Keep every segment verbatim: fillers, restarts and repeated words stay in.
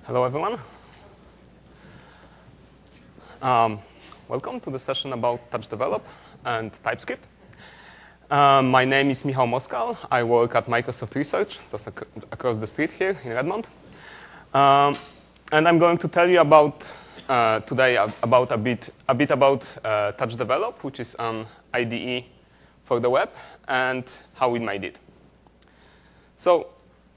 Hello, everyone. Um, welcome to the session about Touch Develop and TypeScript. Um, my name is Michał Moskal. I work at Microsoft Research, just ac across the street here in Redmond. Um, and I'm going to tell you about uh, today about a bit a bit about uh, Touch Develop, which is an I D E for the web, and how we made it. So,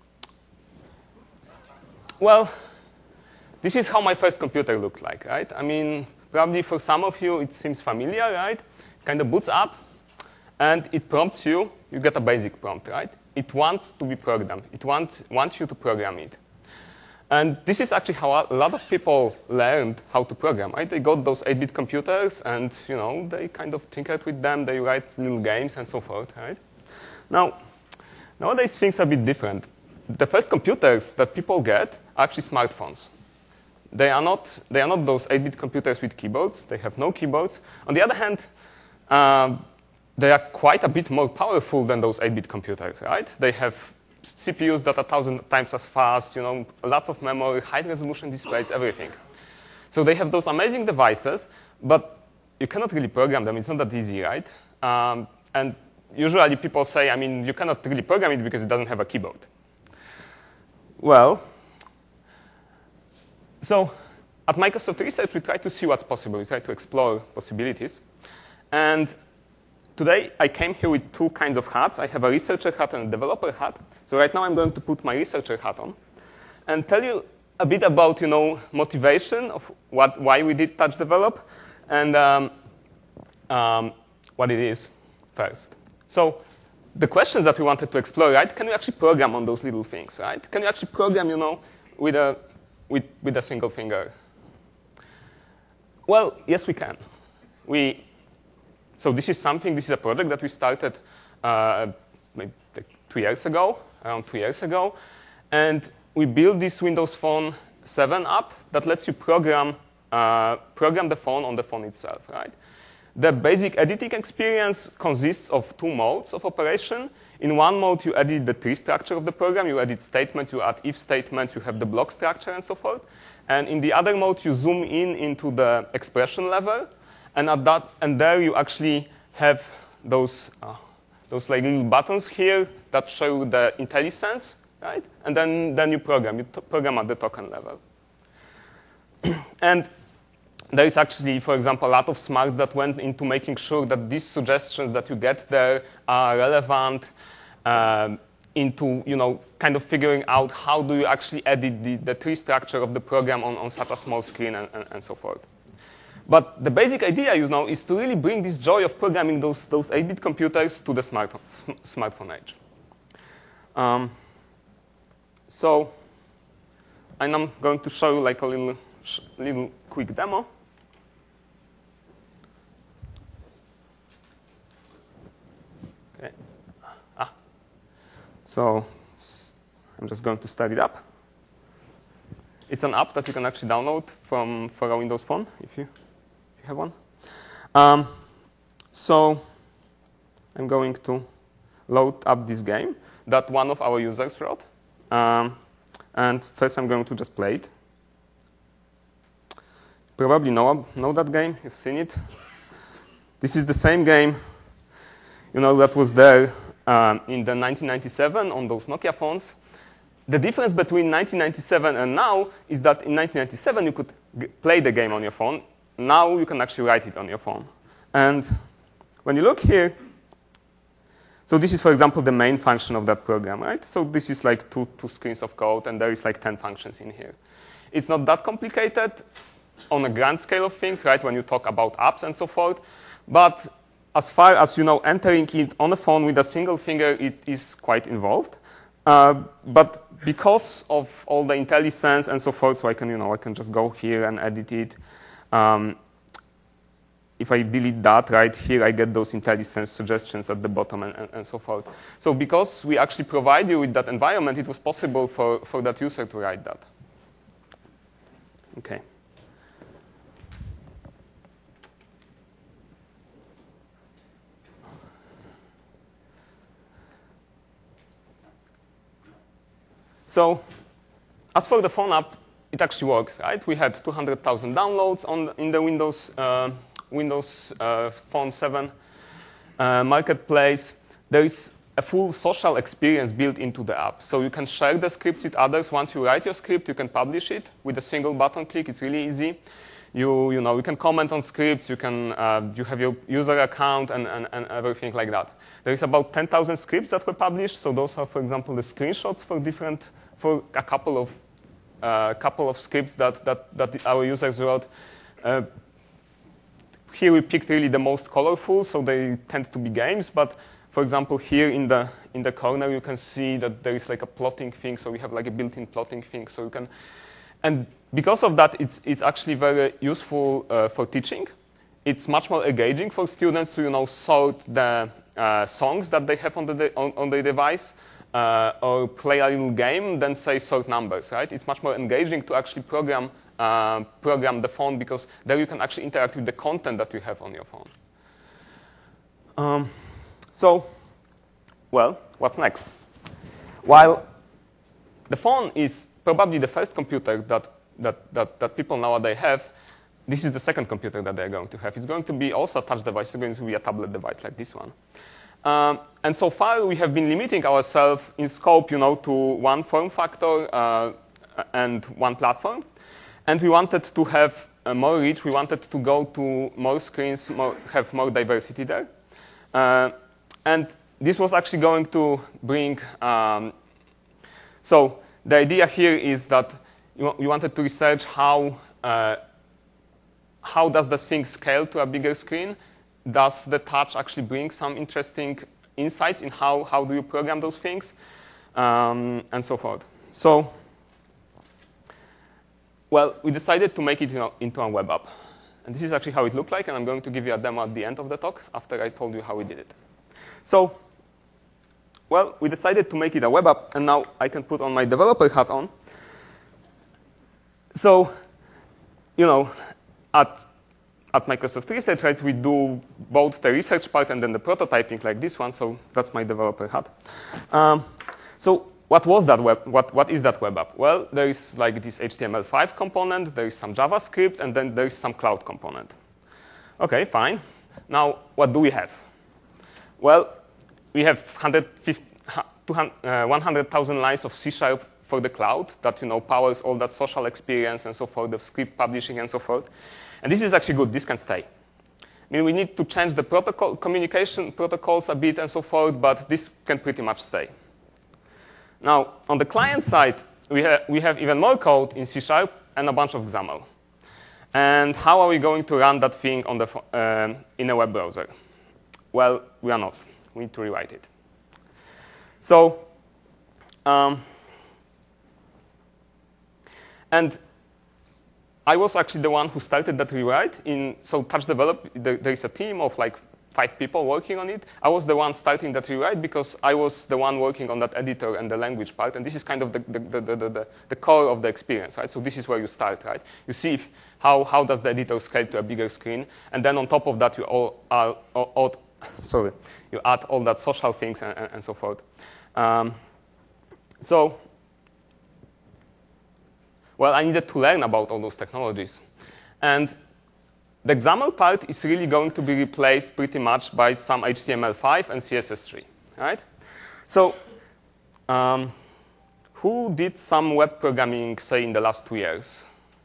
well. This is how my first computer looked like, right? I mean, probably for some of you it seems familiar, right? Kind of boots up, and it prompts you. You get a basic prompt, right? It wants to be programmed. It want, wants you to program it. And this is actually how a lot of people learned how to program, right? They got those eight bit computers, and you know they kind of tinkered with them. They write little games and so forth, right? Now, nowadays things are a bit different. The first computers that people get are actually smartphones. They are not, they are not those eight bit computers with keyboards. They have no keyboards. On the other hand, uh, they are quite a bit more powerful than those eight bit computers, right? They have C P Us that are a thousand times as fast, you know, lots of memory, high-resolution displays, everything. So they have those amazing devices, but you cannot really program them. It's not that easy, right? Um, and usually people say, I mean, you cannot really program it because it doesn't have a keyboard. Well, so at Microsoft Research, we try to see what's possible. We try to explore possibilities. And today, I came here with two kinds of hats. I have a researcher hat and a developer hat. So right now, I'm going to put my researcher hat on and tell you a bit about, you know, motivation of what, why we did Touch Develop and um, um, what it is first. So the questions that we wanted to explore, right? Can you actually program on those little things, right? Can you actually program, you know, with a With, with a single finger? Well, yes, we can. We, so this is something, this is a project that we started uh, maybe like two years ago, around two years ago. And we built this Windows Phone seven app that lets you program, uh, program the phone on the phone itself, right? The basic editing experience consists of two modes of operation. In one mode, you edit the tree structure of the program. You edit statements, you add if statements, you have the block structure, and so forth. And in the other mode, you zoom in into the expression level. And, at that, and there you actually have those, uh, those like little buttons here that show the IntelliSense, right? And then, then you program. You program at the token level. And there is actually, for example, a lot of smarts that went into making sure that these suggestions that you get there are relevant, um, into, you know, kind of figuring out how do you actually edit the, the tree structure of the program on, on such a small screen and, and, and so forth. But the basic idea, you know, is to really bring this joy of programming those, those eight bit computers to the smart, smartphone age. Um, so and I'm going to show you like a little, little quick demo. Okay. Ah. So I'm just going to start it up. It's an app that you can actually download from for a Windows Phone if you, if you have one. Um, so I'm going to load up this game that one of our users wrote. Um, and first I'm going to just play it. Probably know, know that game. You've seen it. This is the same game, you know, that was there um, in the nineteen ninety-seven on those Nokia phones. The difference between nineteen ninety-seven and now is that in nineteen ninety-seven you could play the game on your phone. Now you can actually write it on your phone. And when you look here, so this is, for example, the main function of that program, right? So this is like two, two screens of code, and there is like ten functions in here. It's not that complicated on a grand scale of things, right, when you talk about apps and so forth. But as far as, you know, entering it on a phone with a single finger, it is quite involved. Uh, but because of all the IntelliSense and so forth, so I can, you know, I can just go here and edit it. Um, if I delete that, right, here I get those IntelliSense suggestions at the bottom and, and, and so forth. So because we actually provide you with that environment, it was possible for, for that user to write that. Okay. So as for the phone app, it actually works, right? We had two hundred thousand downloads on in the Windows uh, Windows uh, Phone seven uh, marketplace. There is a full social experience built into the app. So you can share the scripts with others. Once you write your script, you can publish it with a single button click. It's really easy. You, you know, you can comment on scripts. You can, uh, you have your user account and, and, and everything like that. There is about ten thousand scripts that were published. So those are, for example, the screenshots for different, for a couple of, uh, couple of scripts that, that, that our users wrote. Uh, here we picked really the most colorful, so they tend to be games. But for example, here in the in the corner, you can see that there is like a plotting thing. So we have like a built-in plotting thing. So you can, and because of that, it's it's actually very useful uh, for teaching. It's much more engaging for students to you know sort the uh, songs that they have on the on, on their device, uh, or play a little game than say sort numbers. Right? It's much more engaging to actually program uh, program the phone, because there you can actually interact with the content that you have on your phone. Um, So, well, what's next? While the phone is probably the first computer that, that, that, that people nowadays have, this is the second computer that they're going to have. It's going to be also a touch device. It's going to be a tablet device like this one. Um, and so far, we have been limiting ourselves in scope, you know, to one form factor uh, and one platform. And we wanted to have uh, more reach. We wanted to go to more screens, more, have more diversity there. Uh, And this was actually going to bring, um, so the idea here is that you, you wanted to research how, uh, how does this thing scale to a bigger screen? Does the touch actually bring some interesting insights in how, how do you program those things? Um, and so forth. So, well, we decided to make it you know, into a web app. And this is actually how it looked like, and I'm going to give you a demo at the end of the talk after I told you how we did it. So, well, we decided to make it a web app, and now I can put on my developer hat on. So, you know, at, at Microsoft Research, right, we do both the research part and then the prototyping like this one, so that's my developer hat. Um, so what was that web, what, what is that web app? Well, there is like this H T M L five component, there is some JavaScript, and then there is some cloud component. Okay, fine. Now, what do we have? Well, we have one hundred thousand lines of C Sharp for the cloud that you know powers all that social experience and so forth, the script publishing and so forth. And this is actually good. This can stay. I mean, we need to change the protocol, communication protocols a bit and so forth, but this can pretty much stay. Now, on the client side, we, ha we have even more code in C Sharp and a bunch of XAML. And how are we going to run that thing on the uh, in a web browser? Well, we are not. We need to rewrite it. So, um, and I was actually the one who started that rewrite. In so Touch Develop, there, there is a team of like five people working on it. I was the one starting that rewrite because I was the one working on that editor and the language part. And this is kind of the, the, the, the, the, the core of the experience, right? So this is where you start, right? You see if, how, how does the editor scale to a bigger screen. And then on top of that, you all, all, all, all sorry, you add all that social things and, and, and so forth. Um, so, well, I needed to learn about all those technologies. And the XAML part is really going to be replaced pretty much by some H T M L five and C S S three, right? So, um, who did some web programming, say, in the last two years?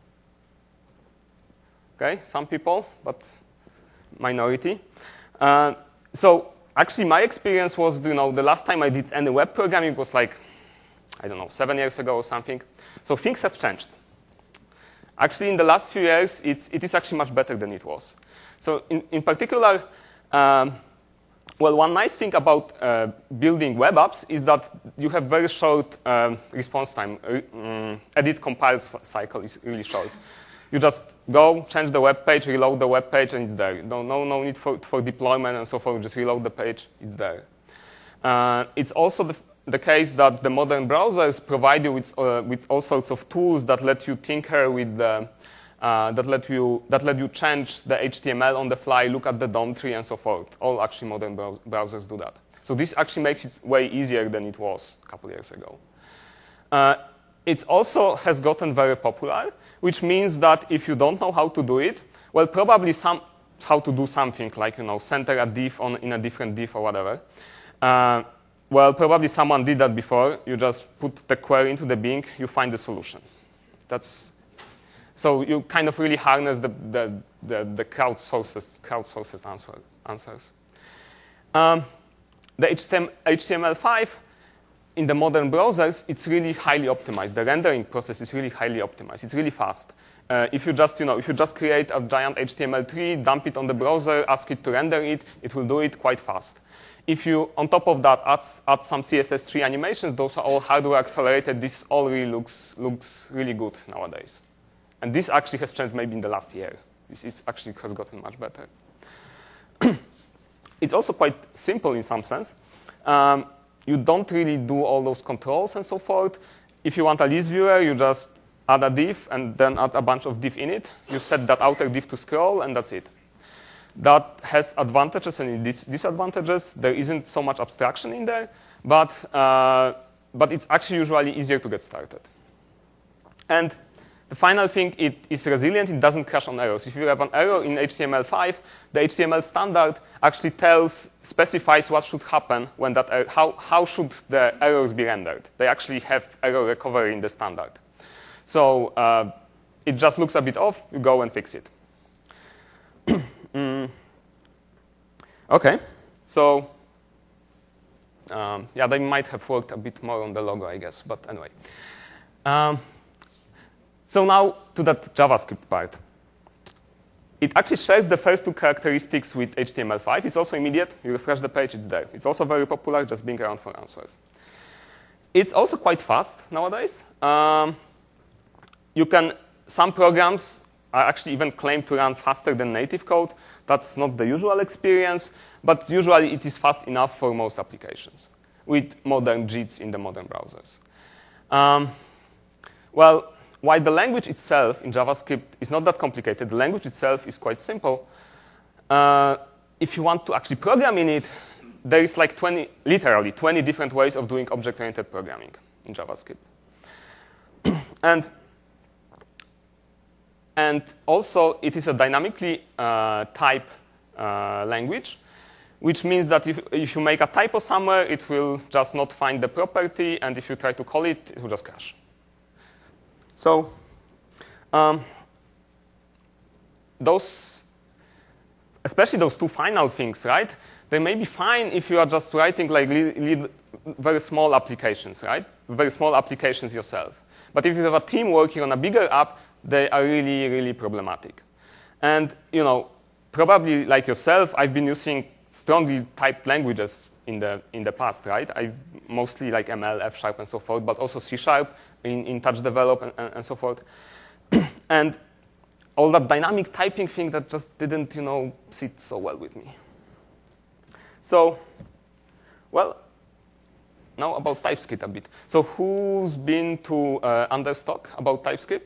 Okay, some people, but minority. Uh, so, actually, my experience was, you know, the last time I did any web programming was like, I don't know, seven years ago or something. So things have changed. Actually, in the last few years, it's, it is actually much better than it was. So in, in particular, um, well, one nice thing about uh, building web apps is that you have very short um, response time. Um, edit compile cycle is really short. You just go, change the web page, reload the web page, and it's there. No, no, no need for, for deployment and so forth. Just reload the page, it's there. Uh, it's also the, the case that the modern browsers provide you with, uh, with all sorts of tools that let you tinker with the, uh, that let you that let you change the H T M L on the fly, look at the D O M tree, and so forth. All actually modern brow browsers do that. So this actually makes it way easier than it was a couple years ago. Uh, it also has gotten very popular, which means that if you don't know how to do it, well, probably some how to do something like, you know, center a div on in a different div or whatever. Uh, well, probably someone did that before. You just put the query into the Bing, you find the solution. That's so you kind of really harness the the the, the crowdsourced crowdsourced answer, answers. Um, the H T M L five in the modern browsers, it's really highly optimized. The rendering process is really highly optimized. It's really fast. Uh, if you just, you know, if you just create a giant H T M L tree, dump it on the browser, ask it to render it, it will do it quite fast. If you, on top of that, add, add some C S S three animations, those are all hardware accelerated. This all really looks looks really good nowadays. And this actually has changed maybe in the last year. This is actually has gotten much better. It's also quite simple in some sense. Um, you don't really do all those controls and so forth. If you want a list viewer, you just add a div and then add a bunch of div in it. You set that outer div to scroll, and that's it. That has advantages and disadvantages. There isn't so much abstraction in there, but, uh, but it's actually usually easier to get started. And the final thing, it is resilient. It doesn't crash on errors. If you have an error in H T M L five, the H T M L standard actually tells, specifies what should happen when that, er how, how should the errors be rendered. They actually have error recovery in the standard. So uh, it just looks a bit off, you go and fix it. mm. OK, so um, yeah, they might have worked a bit more on the logo, I guess, but anyway. Um, so now to that JavaScript part. It actually shares the first two characteristics with H T M L five. It's also immediate. You refresh the page, it's there. It's also very popular, just being around for answers. It's also quite fast nowadays. Um, You can, some programs are actually even claim to run faster than native code. That's not the usual experience, but usually it is fast enough for most applications with modern J I Ts in the modern browsers. Um, well, while the language itself in JavaScript is not that complicated, the language itself is quite simple. Uh, if you want to actually program in it, there is like twenty, literally twenty different ways of doing object-oriented programming in JavaScript. and And also, it is a dynamically uh, type uh, language, which means that if, if you make a typo somewhere, it will just not find the property. And if you try to call it, it will just crash. So um, those, especially those two final things, right? They may be fine if you are just writing like li li very small applications, right? Very small applications yourself. But if you have a team working on a bigger app, they are really, really problematic. And, you know, probably like yourself, I've been using strongly typed languages in the, in the past, right? I've mostly like M L, F sharp, and so forth, but also C sharp in, in touch develop and, and, and so forth. And all that dynamic typing thing that just didn't, you know, sit so well with me. So, well, now about TypeScript a bit. So who's been to uh, Understock about TypeScript?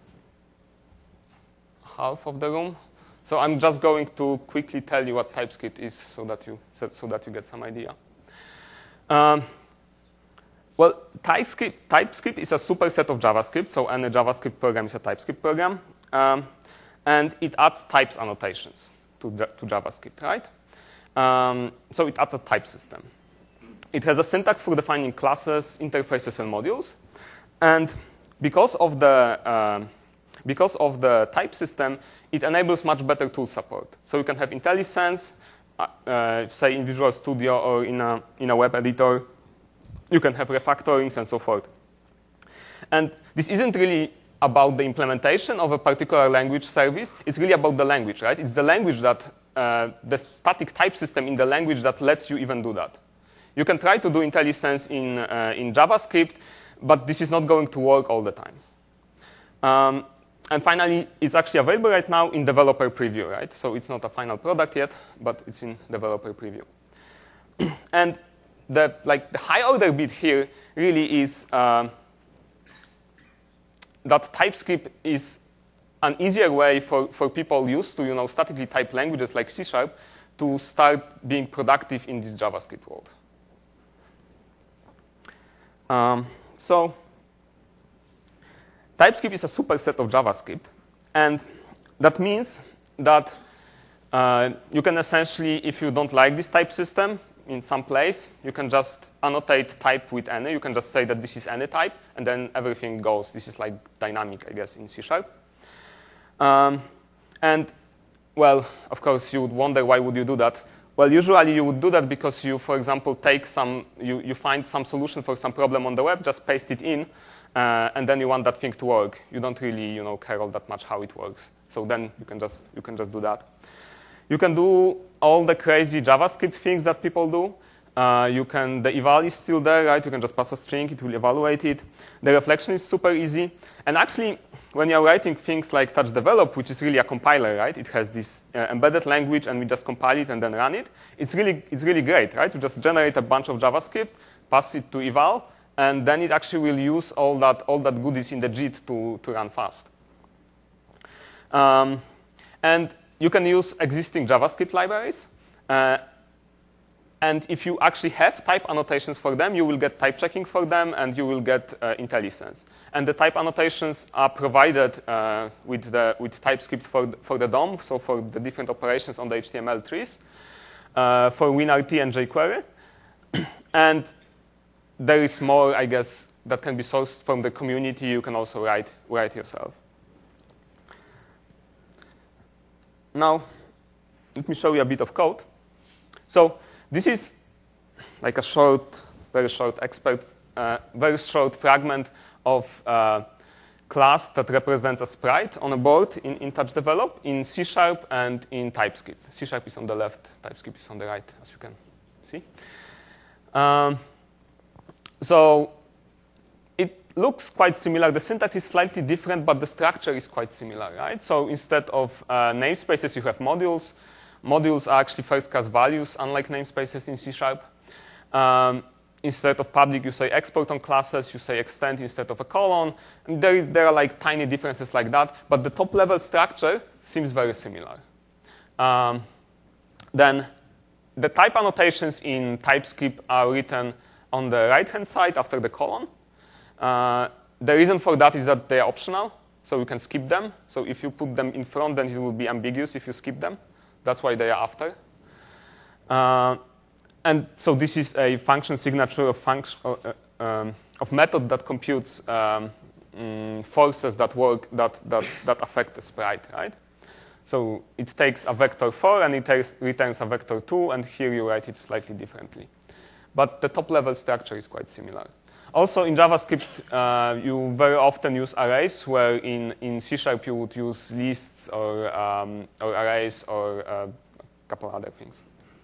Half of the room. So I'm just going to quickly tell you what TypeScript is so that you, so, so that you get some idea. Um, well, TypeScript, TypeScript is a superset of JavaScript. So any JavaScript program is a TypeScript program. Um, and it adds types annotations to, to JavaScript, right? Um, so it adds a type system. It has a syntax for defining classes, interfaces, and modules. And because of the um, Because of the type system, it enables much better tool support. So you can have IntelliSense, uh, uh, say in Visual Studio or in a, in a web editor. You can have refactorings and so forth. And this isn't really about the implementation of a particular language service. It's really about the language, right? It's the language that, uh, the static type system in the language that lets you even do that. You can try to do IntelliSense in, uh, in JavaScript, but this is not going to work all the time. Um, And finally, it's actually available right now in developer preview, right? So it's not a final product yet, but it's in developer preview. And the, like, the high order bit here really is uh, that TypeScript is an easier way for, for people used to, you know, statically typed languages like C sharp to start being productive in this JavaScript world. Um, so TypeScript is a superset of JavaScript. And that means that uh, you can essentially, if you don't like this type system in some place, you can just annotate type with any. You can just say that this is any type, and then everything goes. This is like dynamic, I guess, in C Sharp. Um, and, well, of course, you would wonder why would you do that. Well, usually you would do that because you, for example, take some, you, you find some solution for some problem on the web, just paste it in, uh, and then you want that thing to work. You don't really, you know, care all that much how it works. So then you can just, you can just do that. You can do all the crazy JavaScript things that people do. Uh, you can, the eval is still there, right? You can just pass a string, it will evaluate it. The reflection is super easy. And actually, when you're writing things like touch develop, which is really a compiler, right? It has this uh, embedded language, and we just compile it and then run it. It's really, it's really great, right? You just generate a bunch of JavaScript, pass it to eval, and then it actually will use all that, all that goodies in the J I T to, to run fast. Um, and you can use existing JavaScript libraries. Uh, And if you actually have type annotations for them, you will get type checking for them, and you will get uh, IntelliSense. And the type annotations are provided uh, with, the, with TypeScript for the, for the D O M, so for the different operations on the H T M L trees, uh, for WinRT and jQuery. And there is more, I guess, that can be sourced from the community. You can also write, write yourself. Now, let me show you a bit of code. So this is like a short, very short expert, uh, very short fragment of a class that represents a sprite on a board in, in touch develop in C Sharp and in TypeScript. C Sharp is on the left, TypeScript is on the right, as you can see. Um, so it looks quite similar. The syntax is slightly different, but the structure is quite similar, right? So instead of uh, namespaces, you have modules. Modules are actually first-class values, unlike namespaces in C Sharp. Um, instead of public, you say export on classes. You say extend instead of a colon. And there, is, there are like tiny differences like that, but the top-level structure seems very similar. Um, then the type annotations in TypeScript are written on the right-hand side after the colon. Uh, the reason for that is that they are optional, so you can skip them. So if you put them in front, then it will be ambiguous if you skip them. That's why they are after. Uh, and so this is a function signature of, function, uh, um, of method that computes um, um, forces that work, that, that, that affect the sprite, right? So it takes a vector four, and it takes, returns a vector two, and here you write it slightly differently. But the top-level structure is quite similar. Also, in JavaScript, uh, you very often use arrays, where in, in C Sharp you would use lists or, um, or arrays or uh, a couple other things.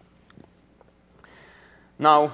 Now,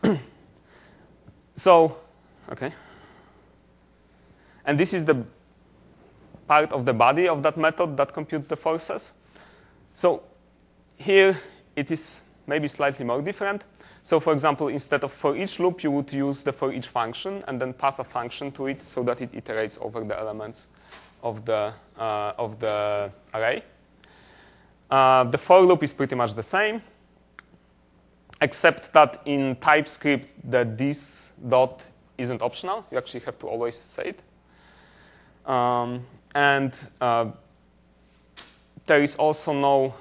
so, okay. And this is the part of the body of that method that computes the forces. So here it is maybe slightly more different. So for example, instead of for each loop, you would use the for each function and then pass a function to it so that it iterates over the elements of the, uh, of the array. Uh, the for loop is pretty much the same, except that in TypeScript, the this dot isn't optional. You actually have to always say it. Um, and uh, there is also no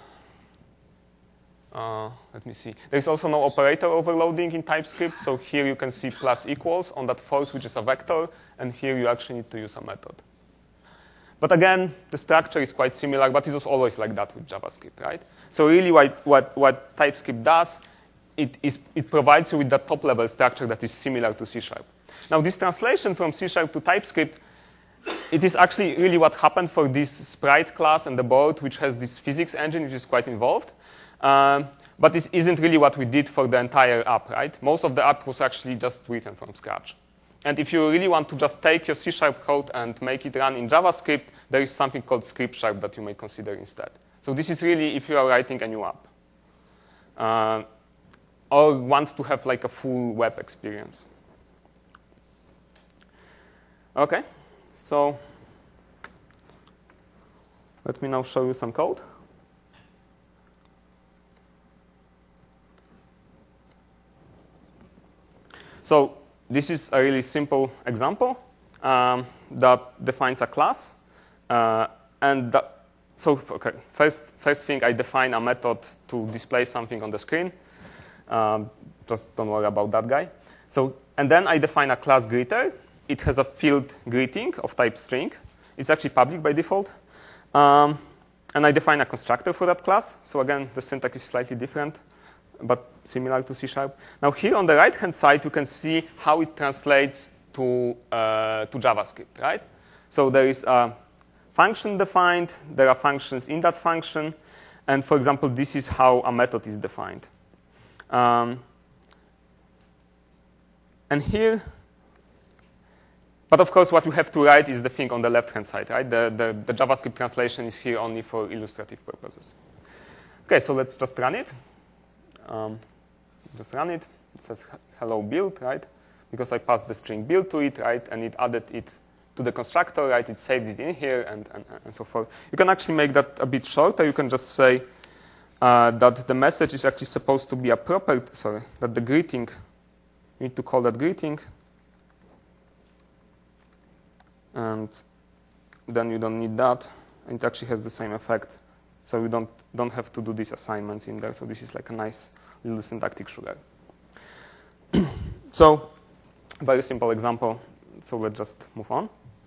Uh, let me see. There's also no operator overloading in TypeScript. So here you can see plus equals on that force, which is a vector. And here you actually need to use a method. But again, the structure is quite similar, but it was always like that with JavaScript, right? So really what, what, what TypeScript does, it, is, it provides you with that top-level structure that is similar to C Sharp. Now this translation from C Sharp to TypeScript, it is actually really what happened for this sprite class and the board, which has this physics engine, which is quite involved. Um, but this isn't really what we did for the entire app, right? Most of the app was actually just written from scratch. And if you really want to just take your C Sharp code and make it run in JavaScript, there is something called Script Sharp that you may consider instead. So this is really if you are writing a new app. Uh, or want to have like a full web experience. Okay, so let me now show you some code. So this is a really simple example. um, that defines a class. Uh, and that, so okay, first, first thing, I define a method to display something on the screen. Um, just don't worry about that guy. So, and then I define a class greeter. It has a field greeting of type string. It's actually public by default. Um, and I define a constructor for that class. So again, the syntax is slightly different, but similar to C sharp. Now here on the right-hand side, you can see how it translates to, uh, to JavaScript, right? So there is a function defined. There are functions in that function. And for example, this is how a method is defined. Um, and here, but of course, what you have to write is the thing on the left-hand side, right? The, the, the JavaScript translation is here only for illustrative purposes. OK, so let's just run it. Um, just run it. It says hello build, right? Because I passed the string build to it, right? And it added it to the constructor, right? It saved it in here, and, and, and so forth. You can actually make that a bit shorter. You can just say uh, that the message is actually supposed to be a property, sorry, that the greeting, you need to call that greeting. And then you don't need that. And it actually has the same effect. So you don't, don't have to do these assignments in there. So this is like a nice little syntactic sugar. So very simple example. So let's just move on.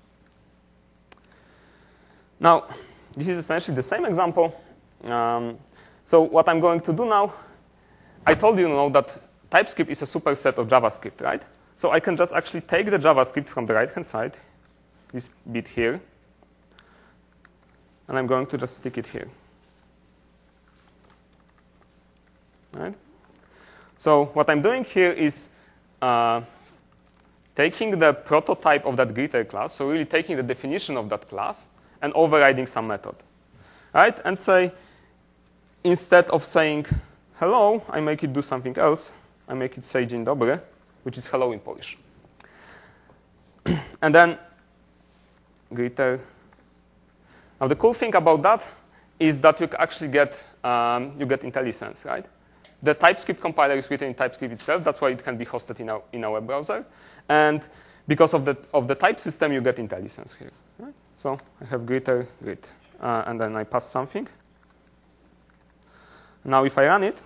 Now, this is essentially the same example. Um, so what I'm going to do now, I told you, you know, that TypeScript is a superset of JavaScript, right? So I can just actually take the JavaScript from the right-hand side, this bit here, and I'm going to just stick it here. Right? So what I'm doing here is uh, taking the prototype of that greeter class, so really taking the definition of that class and overriding some method. Right? And say, instead of saying hello, I make it do something else. I make it say dzień dobry, which is hello in Polish. And then greeter. Now the cool thing about that is that you actually get um, you get IntelliSense, right? The TypeScript compiler is written in TypeScript itself. That's why it can be hosted in our in our web browser. And because of the of the type system, you get IntelliSense here. Right? So I have greeter greet, uh, and then I pass something. Now if I run it,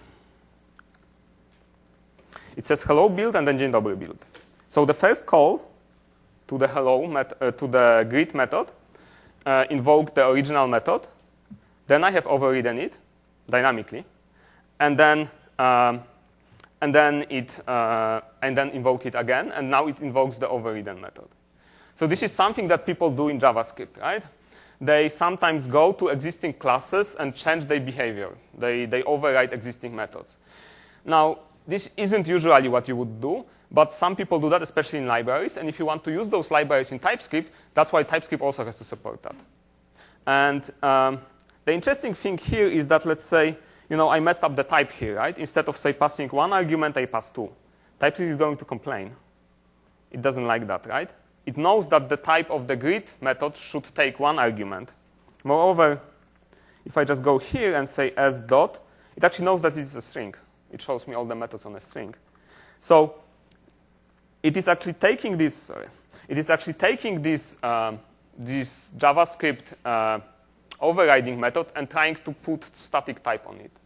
it says hello build and then dzień dobry build. So the first call to the hello met uh, to the greet method uh, invoked the original method. Then I have overridden it dynamically, and then um, and then it uh, and then invoke it again, and now it invokes the overridden method. So this is something that people do in JavaScript, right? They sometimes go to existing classes and change their behavior. They they override existing methods. Now this isn't usually what you would do, but some people do that, especially in libraries. And if you want to use those libraries in TypeScript, that's why TypeScript also has to support that. And um, the interesting thing here is that, let's say, you know, I messed up the type here, right? Instead of, say, passing one argument, I pass two. TypeScript is going to complain. It doesn't like that, right? It knows that the type of the greet method should take one argument. Moreover, if I just go here and say s dot, it actually knows that it's a string. It shows me all the methods on a string. So it is actually taking this, sorry, it is actually taking this, um, this JavaScript uh, overriding method and trying to put static type on it.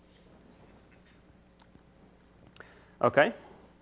OK?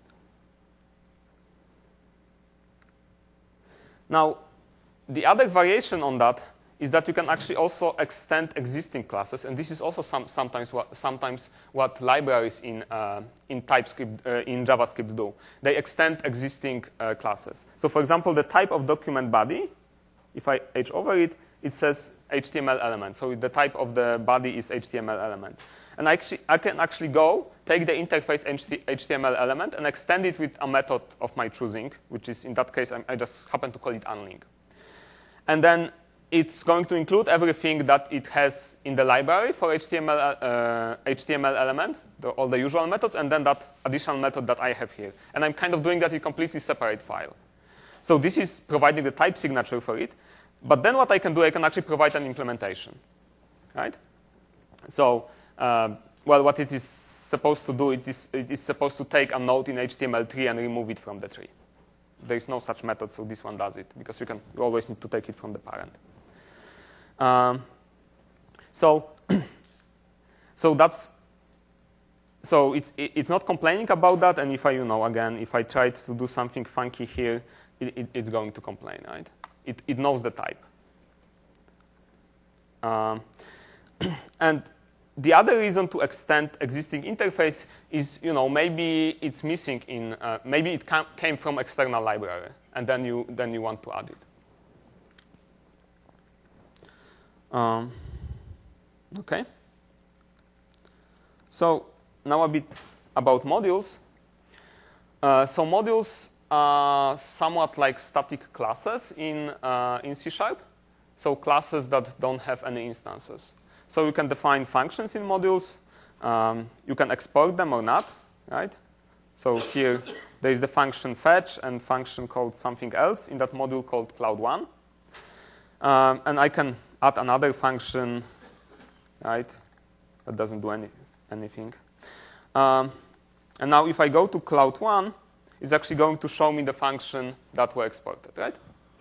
Now, the other variation on that is that you can actually also extend existing classes, and this is also some, sometimes what sometimes what libraries in uh, in TypeScript uh, in JavaScript do. They extend existing uh, classes. So, for example, the type of document body, if I h over it, it says H T M L element. So the type of the body is H T M L element, and I, actually, I can actually go take the interface H T M L element and extend it with a method of my choosing, which is in that case I, I just happen to call it unlink, and then it's going to include everything that it has in the library for H T M L, uh, H T M L element, the, all the usual methods, and then that additional method that I have here. And I'm kind of doing that in a completely separate file. So this is providing the type signature for it. But then what I can do, I can actually provide an implementation, right? So, uh, well, what it is supposed to do, it is, it is supposed to take a node in H T M L three and remove it from the tree. there is no such method, so this one does it, because you can you always need to take it from the parent. Um, so, so that's so it's it's not complaining about that. And if I, you know, again, if I try to do something funky here, it, it, it's going to complain, right? It it knows the type. Um, and the other reason to extend existing interface is, you know, maybe it's missing in, uh, maybe it came from external library, and then you then you want to add it. Um, okay. So now a bit about modules. Uh, so modules are somewhat like static classes in uh, in C sharp. So classes that don't have any instances. So you can define functions in modules. Um, you can export them or not, right? So here there is the function fetch and function called something else in that module called cloud one. Um, and I can add another function, right? That doesn't do any, anything. Um, and now if I go to cloud one, it's actually going to show me the function that were exported, right?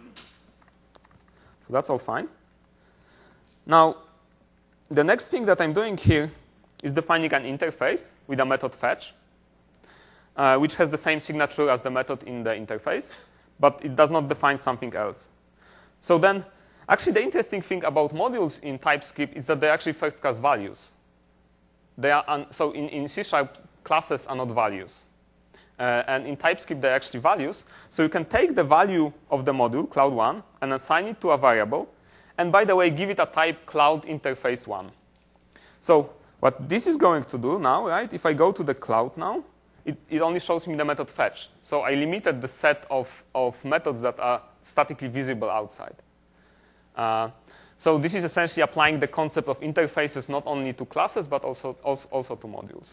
So that's all fine. Now, the next thing that I'm doing here is defining an interface with a method fetch, uh, which has the same signature as the method in the interface, but it does not define something else. So then, actually, the interesting thing about modules in TypeScript is that they're actually first-class values. They are un so in, in C sharp, classes are not values. Uh, and in TypeScript, they're actually values. So you can take the value of the module, cloud one, and assign it to a variable. And by the way, give it a type cloud interface one. So what this is going to do now, right, if I go to the cloud now, it, it only shows me the method fetch. So I limited the set of, of methods that are statically visible outside. Uh, so this is essentially applying the concept of interfaces not only to classes, but also, also, also to modules.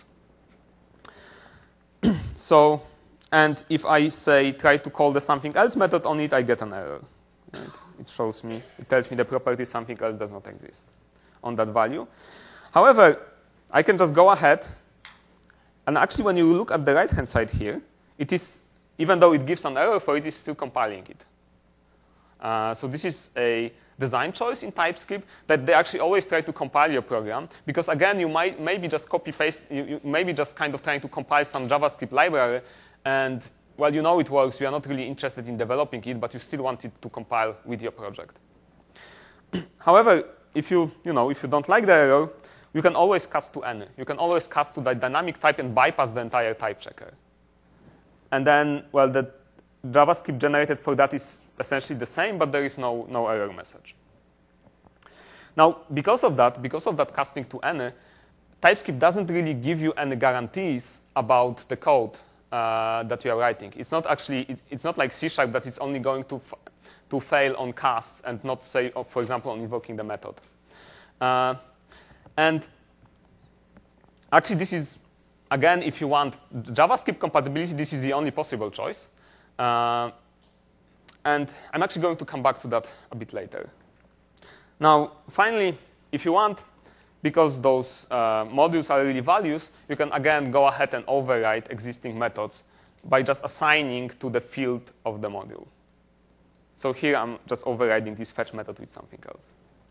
So, and if I say try to call the something else method on it, I get an error. Right? It shows me, it tells me the property something else does not exist on that value. However, I can just go ahead, and actually when you look at the right-hand side here, it is, even though it gives an error for it, it's still compiling it. Uh, so this is a design choice in TypeScript that they actually always try to compile your program, because again, you might maybe just copy paste, you, you maybe just kind of trying to compile some JavaScript library, and well, you know it works, you are not really interested in developing it, but you still want it to compile with your project. However, if you, you know, if you don't like the error, you can always cast to any. You can always cast to the dynamic type and bypass the entire type checker. And then, well, the JavaScript generated for that is essentially the same, but there is no, no error message. Now, because of that, because of that casting to any, TypeScript doesn't really give you any guarantees about the code uh, that you are writing. It's not actually, it, it's not like C sharp that is only going to, f to fail on casts and not say, oh, for example, on invoking the method. Uh, and actually, this is, again, if you want JavaScript compatibility, this is the only possible choice. Uh, and I'm actually going to come back to that a bit later. Now, finally, if you want, because those uh, modules are really values, you can, again, go ahead and override existing methods by just assigning to the field of the module. So here, I'm just overriding this fetch method with something else.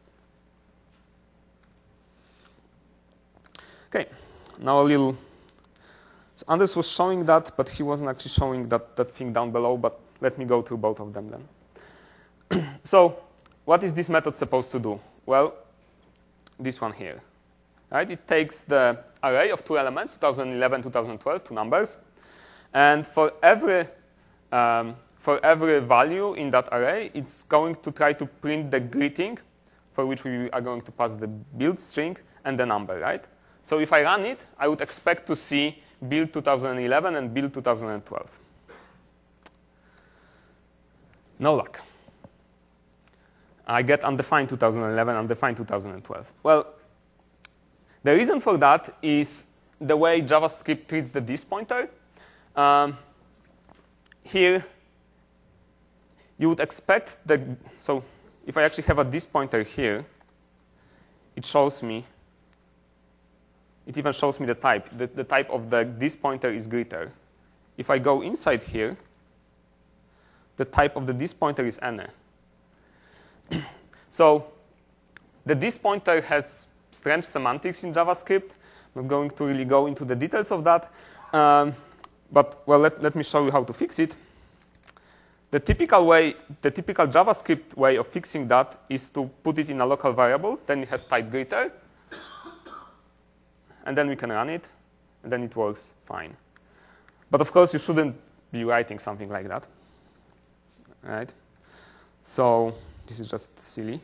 OK, now a little. So Anders was showing that, but he wasn't actually showing that, that thing down below. But let me go through both of them then. So what is this method supposed to do? Well, this one here. Right? It takes the array of two elements, two thousand eleven, two thousand twelve, two numbers. And for every, um, for every value in that array, it's going to try to print the greeting, for which we are going to pass the build string and the number. Right? So if I run it, I would expect to see build two thousand eleven and build two thousand twelve. No luck. I get undefined two thousand eleven, undefined two thousand twelve. Well, the reason for that is the way JavaScript treats the this pointer. Um, here, you would expect the, so if I actually have a this pointer here, it shows me, it even shows me the type. The, the type of the this pointer is greeter. If I go inside here, the type of the this pointer is any. So the this pointer has strange semantics in JavaScript. I'm not going to really go into the details of that. Um, but well, let, let me show you how to fix it. The typical way, the typical JavaScript way of fixing that is to put it in a local variable. Then it has type greater. And then we can run it. And then it works fine. But of course, you shouldn't be writing something like that. Right? So this is just silly.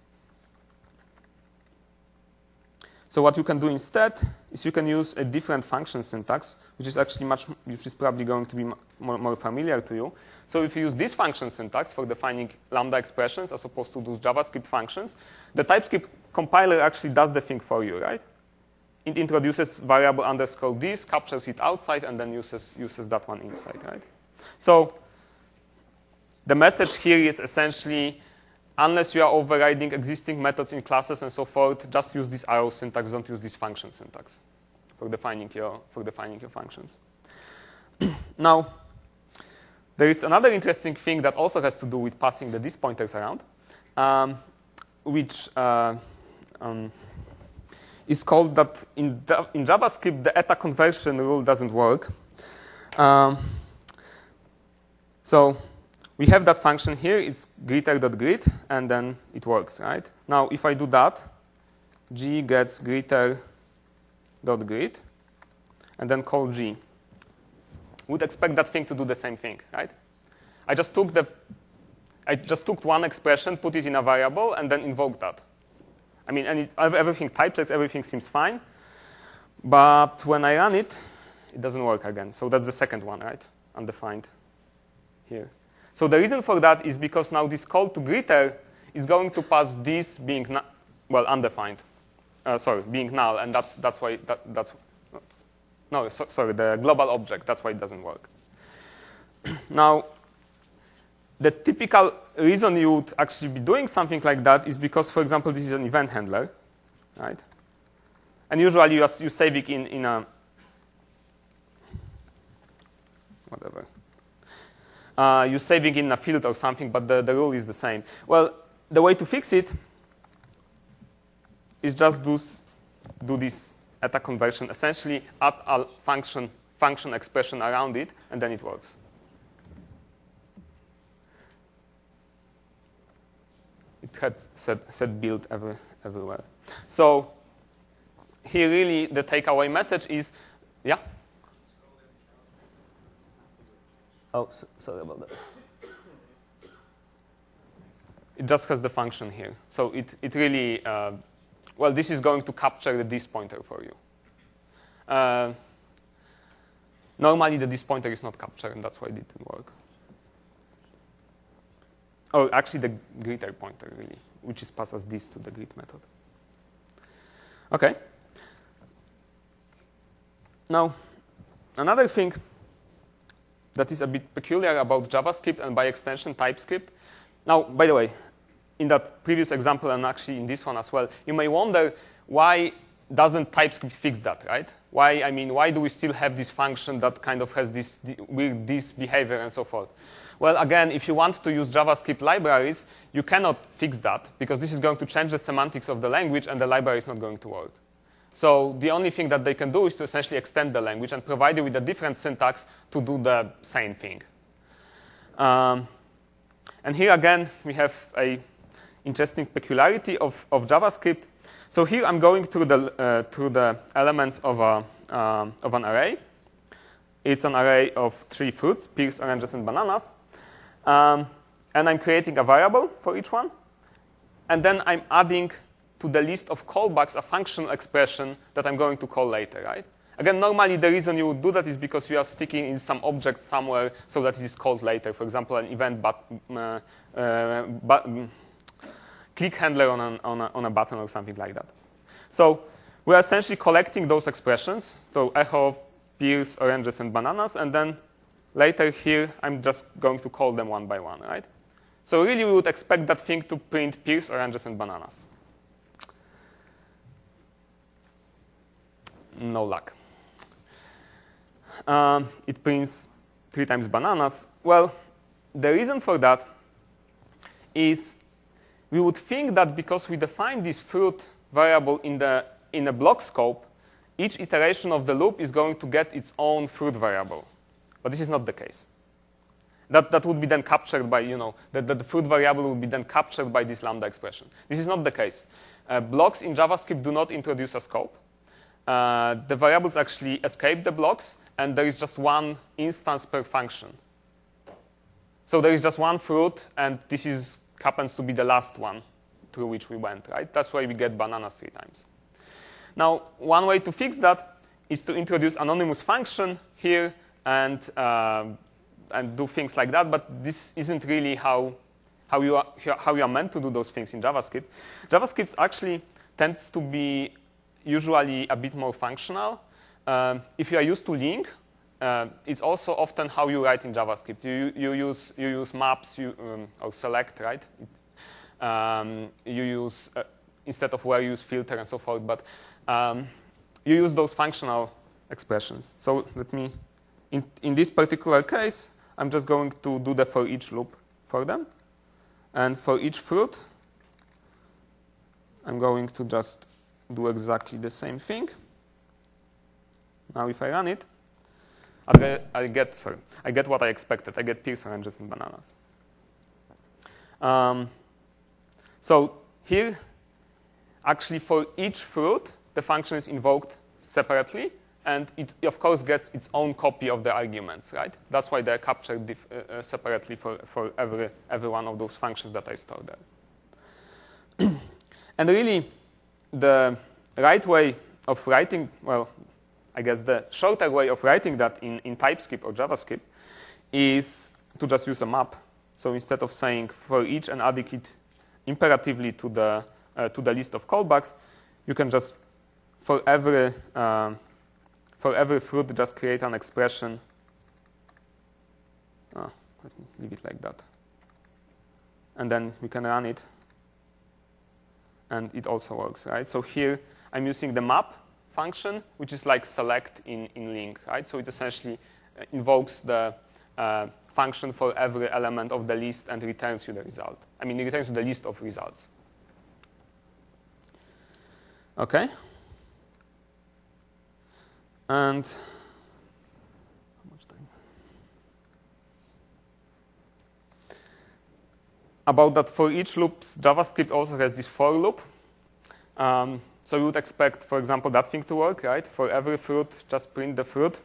So what you can do instead is you can use a different function syntax, which is actually much, which is probably going to be more, more familiar to you. So if you use this function syntax for defining lambda expressions as opposed to those JavaScript functions, the TypeScript compiler actually does the thing for you, right? It introduces variable underscore this, captures it outside, and then uses, uses that one inside, right? So the message here is essentially, unless you are overriding existing methods in classes and so forth, just use this arrow syntax, don't use this function syntax for defining your, for defining your functions. Now, there is another interesting thing that also has to do with passing the this pointers around, um, which uh, um, is called that in, in JavaScript, the eta conversion rule doesn't work. Um, so we have that function here. It's greeter.greet, and then it works, right? Now, if I do that, g gets greeter.greet, and then call g. Would expect that thing to do the same thing, right? I just took the, I just took one expression, put it in a variable, and then invoked that. I mean, and it, everything typechecks, everything seems fine. But when I run it, it doesn't work again. So that's the second one, right? Undefined here. So the reason for that is because now this call to greeter is going to pass this being, well, undefined. Uh, sorry, being null, and that's that's why that, that's no, so, sorry, the global object. That's why it doesn't work. Now, the typical reason you would actually be doing something like that is because, for example, this is an event handler, right? And usually you, you save it in, in a, whatever. Uh, you save it in a field or something, but the, the rule is the same. Well, the way to fix it is just do, do this eta conversion, essentially add a function, function expression around it, and then it works. It had set, set build every, everywhere. So here really the takeaway message is, yeah? Oh, so, sorry about that. It just has the function here. So it, it really, uh, well, this is going to capture the this pointer for you. Uh, normally the this pointer is not captured, and that's why it didn't work. Oh, actually the greeter pointer, really, which is passed as this to the greet method. OK. Now, another thing that is a bit peculiar about JavaScript and by extension TypeScript. Now, by the way, in that previous example and actually in this one as well, you may wonder why doesn't TypeScript fix that, right? Why, I mean, why do we still have this function that kind of has this weird this behavior and so forth? Well, again, if you want to use JavaScript libraries, you cannot fix that because this is going to change the semantics of the language and the library is not going to work. So the only thing that they can do is to essentially extend the language and provide you with a different syntax to do the same thing. Um, and here again, we have a interesting peculiarity of, of JavaScript. So here I'm going through the, uh, through the elements of, a, um, of an array. It's an array of three fruits, pears, oranges, and bananas. Um, and I'm creating a variable for each one. And then I'm adding to the list of callbacks a functional expression that I'm going to call later, right? Again, normally the reason you would do that is because you are sticking in some object somewhere so that it is called later. For example, an event but, uh, uh, but, um, click handler on, an, on, a, on a button or something like that. So we're essentially collecting those expressions. So echo of pears, oranges, and bananas. And then later here, I'm just going to call them one by one, right? So really, we would expect that thing to print pears, oranges, and bananas. No luck. Um, it prints three times bananas. Well, the reason for that is we would think that because we define this fruit variable in, the, in a block scope, each iteration of the loop is going to get its own fruit variable. But this is not the case. That, that would be then captured by, you know, that, that the fruit variable would be then captured by this lambda expression. This is not the case. Uh, blocks in JavaScript do not introduce a scope. Uh, the variables actually escape the blocks, and there is just one instance per function. So there is just one fruit, and this is happens to be the last one through which we went, right? That's why we get bananas three times. Now, one way to fix that is to introduce anonymous function here and uh, and do things like that, but this isn't really how, how, you are, how you are meant to do those things in JavaScript. JavaScript actually tends to be usually a bit more functional. Um, if you are used to LINQ, uh, it's also often how you write in JavaScript. You, you, use, you use maps you, um, or select, right? Um, you use, uh, instead of where you use filter and so forth, but um, you use those functional expressions. So let me, in, in this particular case, I'm just going to do the for each loop for them. And for each fruit, I'm going to just do exactly the same thing. Now if I run it, I get, I get, sorry, I get what I expected. I get pears, oranges, and bananas. Um, so here, actually for each fruit, the function is invoked separately. And it, of course, gets its own copy of the arguments, right? That's why they're captured dif uh, separately for, for every, every one of those functions that I store there. And really, the right way of writing, well, I guess the shorter way of writing that in, in TypeScript or JavaScript is to just use a map. So instead of saying for each and adding it imperatively to the, uh, to the list of callbacks, you can just, for every, uh, for every fruit, just create an expression. Oh, let me leave it like that. And then we can run it. And it also works, right? So here, I'm using the map function, which is like select in, in LINQ, right? So it essentially invokes the uh, function for every element of the list and returns you the result. I mean, it returns you the list of results. OK? And how much time? About that for each loops, JavaScript also has this for loop. Um, so you would expect, for example, that thing to work, right? For every fruit, just print the fruit.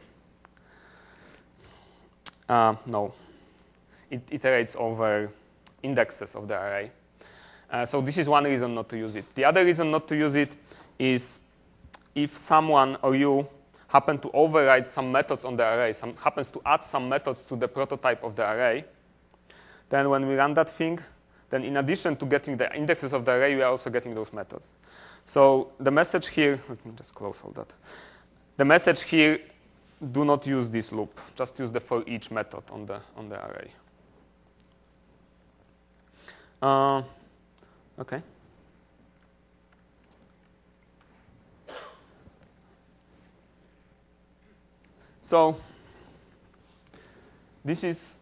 Uh, no. It iterates over indexes of the array. Uh, so this is one reason not to use it. The other reason not to use it is if someone or you happen to override some methods on the array, some happens to add some methods to the prototype of the array, then when we run that thing, then in addition to getting the indexes of the array, we are also getting those methods. So the message here, let me just close all that. The message here, do not use this loop. Just use the for each method on the, on the array. Uh, OK. So this is,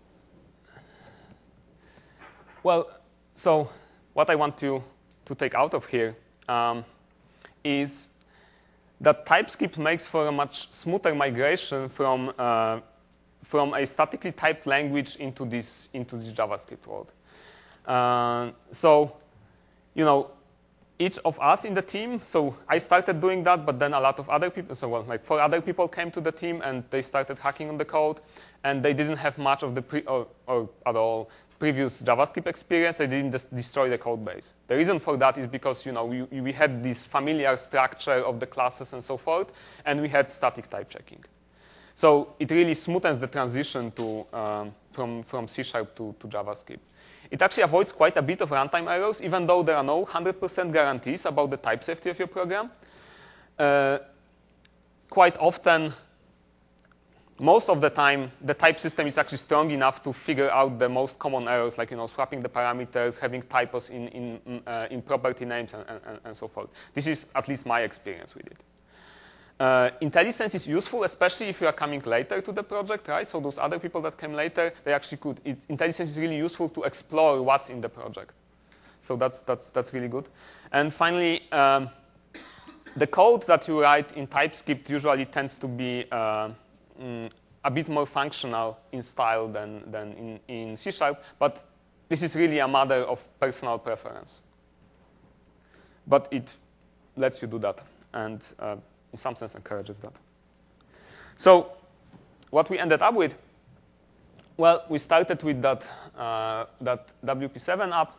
well, so what I want to, to take out of here um, is that TypeScript makes for a much smoother migration from, uh, from a statically typed language into this, into this JavaScript world. Uh, so, you know, each of us in the team, so I started doing that, but then a lot of other people, so well, like four other people came to the team and they started hacking on the code, and they didn't have much of the, pre or, or at all, previous JavaScript experience. They didn't just destroy the code base. The reason for that is because, you know, we, we had this familiar structure of the classes and so forth, and we had static type checking. So it really smoothens the transition to, um, from, from C Sharp to, to JavaScript. It actually avoids quite a bit of runtime errors, even though there are no one hundred percent guarantees about the type safety of your program. Uh, quite often, most of the time, the type system is actually strong enough to figure out the most common errors, like, you know, swapping the parameters, having typos in, in, uh, in property names, and, and, and so forth. This is at least my experience with it. Uh, IntelliSense is useful, especially if you are coming later to the project, right? So those other people that came later, they actually could. It, IntelliSense is really useful to explore what's in the project. So that's that's that's really good. And finally, um, the code that you write in TypeScript usually tends to be uh, mm, a bit more functional in style than than in in C Sharp. But this is really a matter of personal preference. But it lets you do that, and uh, in some sense encourages that. So what we ended up with, well, we started with that, uh, that W P seven app.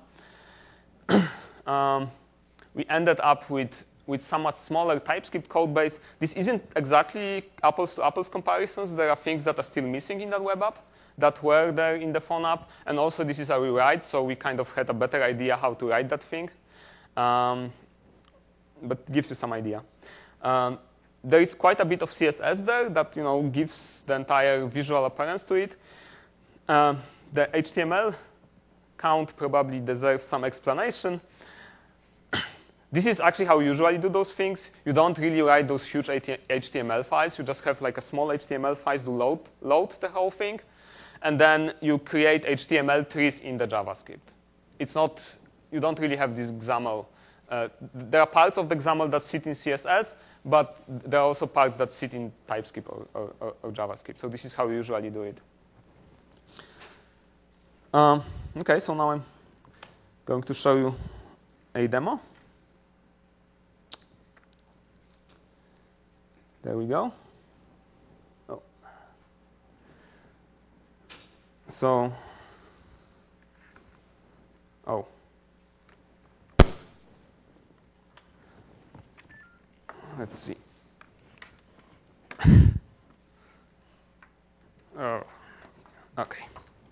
um, we ended up with, with somewhat smaller TypeScript code base. This isn't exactly apples to apples comparisons. There are things that are still missing in that web app that were there in the phone app. And also this is a rewrite, so we kind of had a better idea how to write that thing. Um, but it gives you some idea. Um, there is quite a bit of C S S there that you know gives the entire visual appearance to it. Uh, the H T M L count probably deserves some explanation. This is actually how you usually do those things. You don't really write those huge H T M L files. You just have like a small H T M L files to load, load the whole thing. And then you create H T M L trees in the JavaScript. It's not, you don't really have this X A M L. Uh, there are parts of the X A M L that sit in C S S, but there are also parts that sit in TypeScript or, or, or, or JavaScript. So this is how we usually do it. Um, OK, so now I'm going to show you a demo. There we go. Oh. So, oh. Let's see. Oh, OK.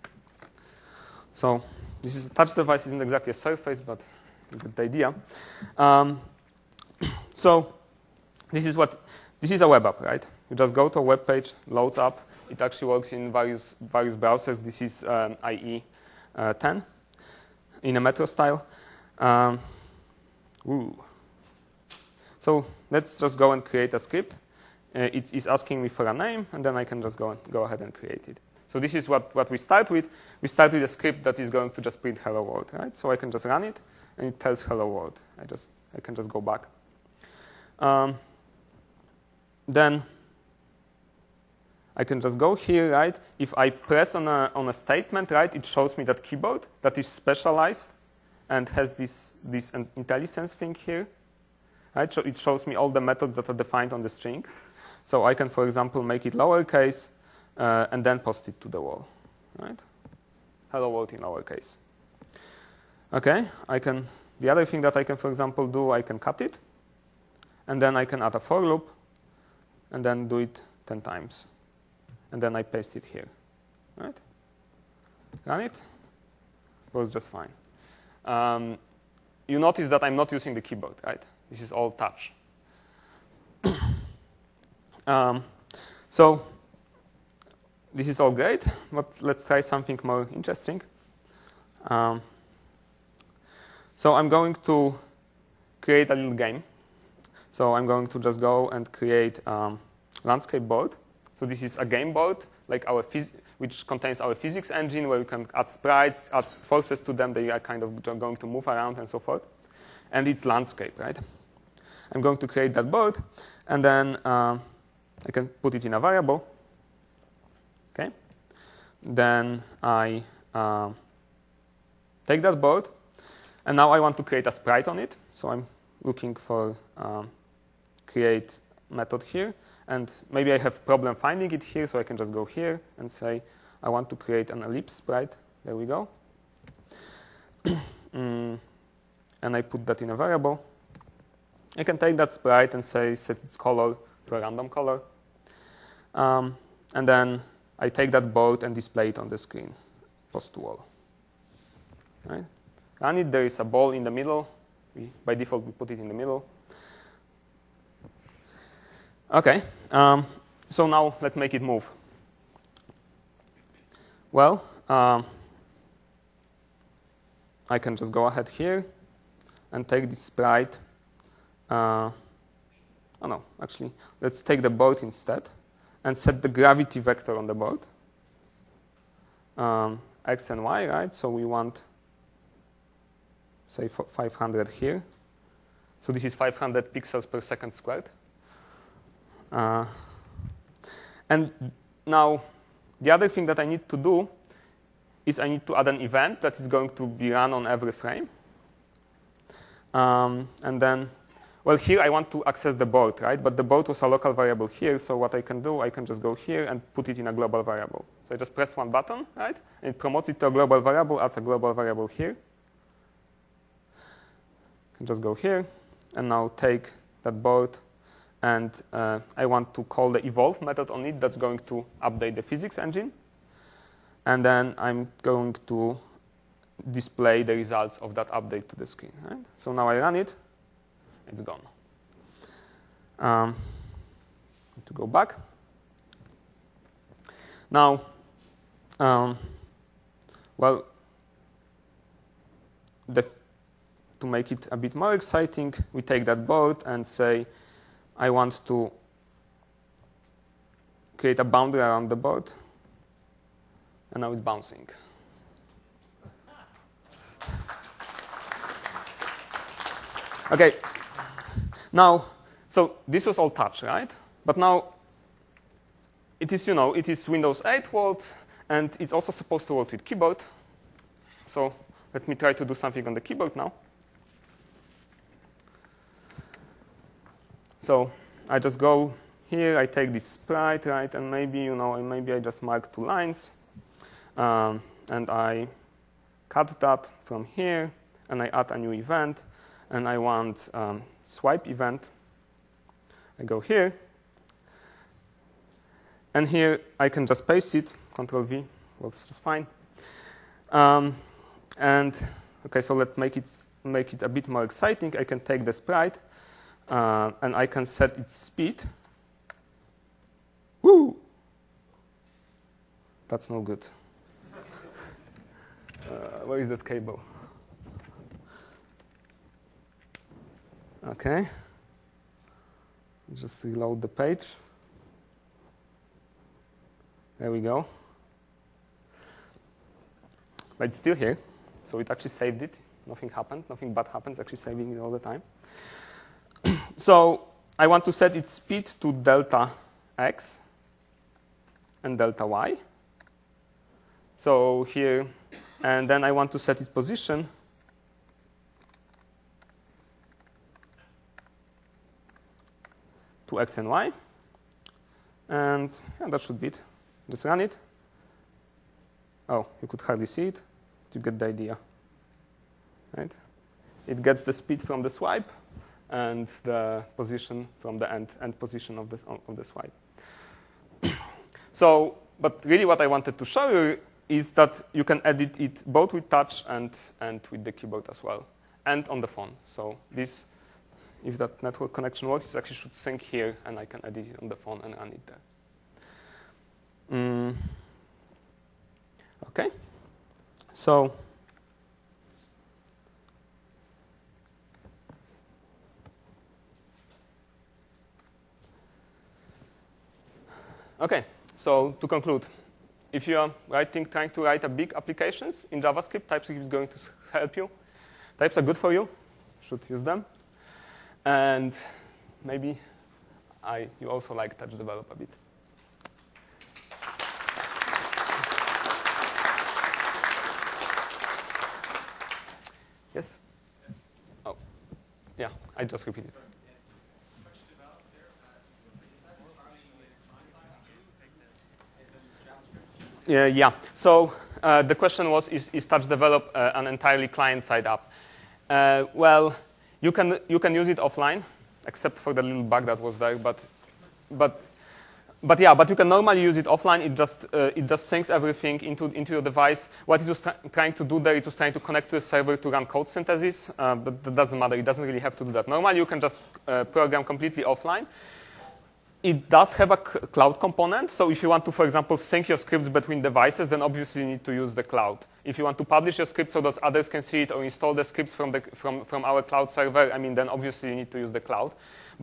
So this is a touch device. Isn't exactly a surface, but you get the idea. Um, so this is what this is a web app, right? You just go to a web page, loads up. It actually works in various various browsers. This is um, I E uh, ten in a Metro style. Um, ooh. So let's just go and create a script. Uh, it's, it's asking me for a name, and then I can just go and go ahead and create it. So this is what, what we start with. We start with a script that is going to just print hello world, right? So I can just run it, and it tells hello world. I just I can just go back. Um, then I can just go here, right? If I press on a on a statement, right, it shows me that keyboard that is specialized and has this this IntelliSense thing here. Right, so it shows me all the methods that are defined on the string. So I can, for example, make it lowercase uh, and then post it to the wall. Right? Hello world in lowercase. Okay, I can. The other thing that I can, for example, do, I can cut it, and then I can add a for loop, and then do it ten times, and then I paste it here. Right? Run it. Goes just fine. Um, you notice that I'm not using the keyboard, right? This is all touch. um, so this is all great, but let's try something more interesting. Um, so I'm going to create a little game. So I'm going to just go and create um, landscape board. So this is a game board, like our phys which contains our physics engine, where you can add sprites, add forces to them. They are kind of going to move around and so forth. And it's landscape, right? I'm going to create that board, and then uh, I can put it in a variable. Okay. Then I uh, take that board, and now I want to create a sprite on it. So I'm looking for um, create method here, and maybe I have problem finding it here, so I can just go here and say I want to create an ellipse sprite. There we go. mm, and I put that in a variable. I can take that sprite and say set its color to a random color. Um, and then I take that board and display it on the screen, post to wall. Right? Run it. There is a ball in the middle. We, by default, we put it in the middle. OK. Um, so now let's make it move. Well, um, I can just go ahead here and take this sprite. Uh, oh no, actually, let's take the board instead and set the gravity vector on the board. Um, X and Y, right? So we want, say, five hundred here. So this is five hundred pixels per second squared. Uh, and now, the other thing that I need to do is I need to add an event that is going to be run on every frame. Um, and then, well, here I want to access the board, right? But the board was a local variable here, so what I can do, I can just go here and put it in a global variable. So I just press one button, right? And it promotes it to a global variable, adds a global variable here. I can just go here and now take that board, and uh, I want to call the evolve method on it that's going to update the physics engine. And then I'm going to display the results of that update to the screen, right? So now I run it. It's gone. Um, to go back. Now, um, well, the, to make it a bit more exciting, we take that board and say, I want to create a boundary around the board. And now it's bouncing. OK. Now, so this was all touch, right? But now it is, you know, it is Windows eight world, and it's also supposed to work with keyboard. So let me try to do something on the keyboard now. So I just go here, I take this sprite, right, and maybe, you know, maybe I just mark two lines, um, and I cut that from here, and I add a new event, and I want um, swipe event. I go here, and here I can just paste it. Control V works just fine. Um, and okay, so let's make it make it a bit more exciting. I can take the sprite, uh, and I can set its speed. Woo! That's no good. uh, where is that cable? Okay. Just reload the page. There we go. But it's still here. So it actually saved it. Nothing happened. Nothing bad happens. Actually saving it all the time. So I want to set its speed to delta x and delta y. So here, and then I want to set its position to x and y. And yeah, that should be it. Just run it. Oh, you could hardly see it. You get the idea. Right? It gets the speed from the swipe and the position from the end, end position of the, of the swipe. So, but really what I wanted to show you is that you can edit it both with touch and, and with the keyboard as well, and on the phone. So this, if that network connection works, it actually should sync here, and I can edit it on the phone and run it there. Mm. OK. So OK. So to conclude, if you are writing, trying to write a big applications in JavaScript, TypeScript is going to help you. Types are good for you. You should use them. And maybe I, you also like touch develop a bit. Yes? Oh, yeah, I just repeated. Yeah, yeah. So uh, the question was, is, is Touch Develop uh, an entirely client-side app? Uh, well, you can you can use it offline, except for the little bug that was there. But but but yeah, but you can normally use it offline. It just uh, it just syncs everything into into your device. What it was try trying to do there, it was trying to connect to a server to run code synthesis. Uh, but that doesn't matter. It doesn't really have to do that. Normally, you can just uh, program completely offline. It does have a cloud component. So if you want to, for example, sync your scripts between devices, then obviously you need to use the cloud. If you want to publish your script so that others can see it or install the scripts from, the, from, from our cloud server, I mean, then obviously you need to use the cloud. But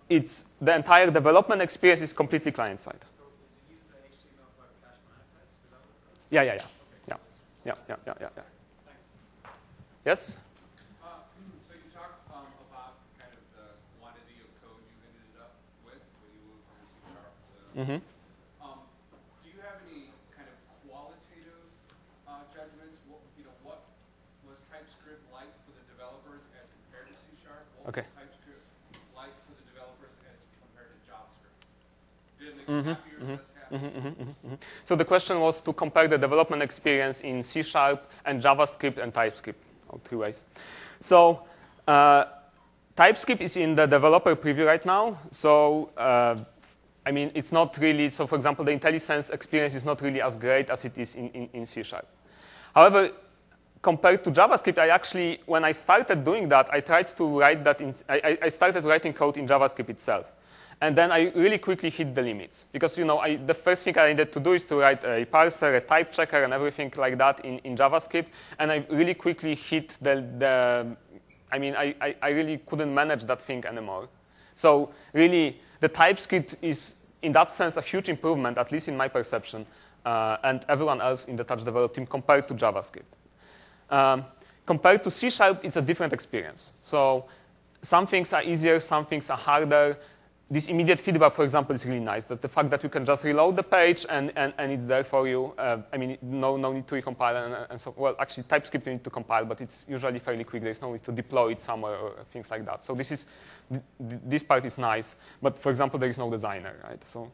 it's the entire development experience is completely client-side. So you use the H T M L five cache manifest? Is that what it does? Yeah, yeah, yeah. Okay. Yeah, yeah, yeah, yeah, yeah. yeah. Thanks. Yes? Uh, so you talked um, about kind of the quantity of code you ended up with when you moved from C Sharp to. Mm-hmm. Um, do you have any kind of qualitative uh, judgments? What, you know, what was TypeScript like for the developers as compared to C Sharp? What Okay. was TypeScript like for the developers as compared to JavaScript? Did they Mm-hmm. happier, Mm-hmm. less happy? Mm-hmm, mm-hmm, mm-hmm. So the question was to compare the development experience in C Sharp and JavaScript and TypeScript, all three ways. So uh, TypeScript is in the developer preview right now. So uh, I mean, it's not really, so for example, the IntelliSense experience is not really as great as it is in, in, in C Sharp. However, compared to JavaScript, I actually, when I started doing that, I tried to write that, in, I, I started writing code in JavaScript itself. And then I really quickly hit the limits. Because, you know, I, the first thing I needed to do is to write a parser, a type checker, and everything like that in, in JavaScript. And I really quickly hit the, the I mean, I, I, I really couldn't manage that thing anymore. So really, the TypeScript is, in that sense, a huge improvement, at least in my perception, uh, and everyone else in the Touch Develop team compared to JavaScript. Um, compared to C Sharp, it's a different experience. So some things are easier, some things are harder. This immediate feedback, for example, is really nice. That the fact that you can just reload the page and, and, and it's there for you. Uh, I mean, no, no need to recompile and, and so, well, actually TypeScript you need to compile, but it's usually fairly quick. There's no need to deploy it somewhere or things like that. So this is, this part is nice. But for example, there is no designer, right? So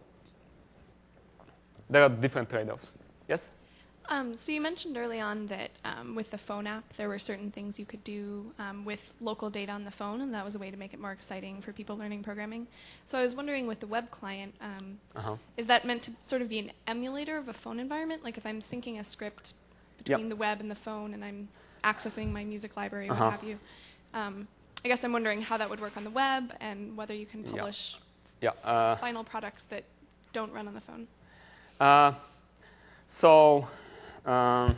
there are different trade-offs. Yes? Um, so you mentioned early on that um, with the phone app, there were certain things you could do um, with local data on the phone, and that was a way to make it more exciting for people learning programming. So I was wondering with the web client, um, Uh-huh. is that meant to sort of be an emulator of a phone environment? Like if I'm syncing a script between Yep. the web and the phone, and I'm accessing my music library, Uh-huh. what have you. Um, I guess I'm wondering how that would work on the web, and whether you can Yeah. publish Yeah. Uh, final products that don't run on the phone. uh, so. Um,